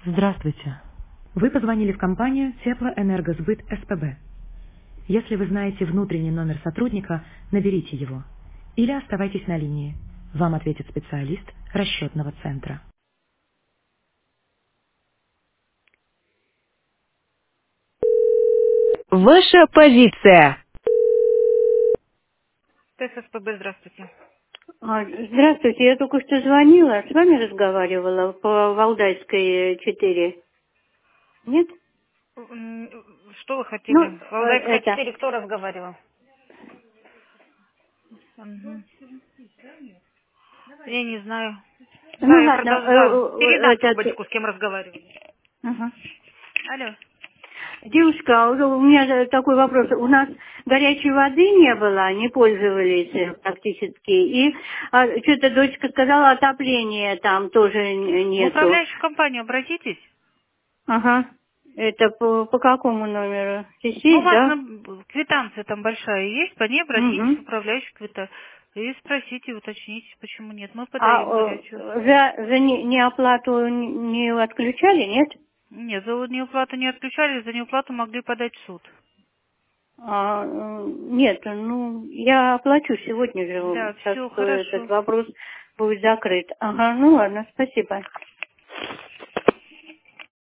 Здравствуйте. Вы позвонили в компанию Теплоэнергосбыт СПБ. Если вы знаете внутренний номер сотрудника, наберите его. Или оставайтесь на линии. Вам ответит специалист расчетного центра. Ваша позиция. ТССПБ, здравствуйте. Здравствуйте, я только что звонила, с вами разговаривала по Валдайской 4. Нет? Что вы хотели? Ну, Валдайская это, 4, кто разговаривал? Мгм. Я не знаю. Да, ну я ладно, продолжаю. Передам этот, трубочку, с кем разговаривали. ага. Алло. Девушка, у меня такой вопрос. У нас горячей воды не было, не пользовались практически. И что-то дочка сказала, отопления там тоже В нету. управляющую компанию обратитесь. Ага. Это по какому номеру? Здесь Ну, у есть, вас да? квитанция там большая есть, по ней обратитесь в Угу. управляющую квитанцию. И спросите, уточните, почему нет. Мы А подаем горячую. за неоплату не отключали, нет? Нет, за неуплату не отключали, за неуплату могли подать в суд. Нет, ну, я оплачу сегодня же. Да, Сейчас все этот хорошо. вопрос будет закрыт. Ага, ну ладно, спасибо.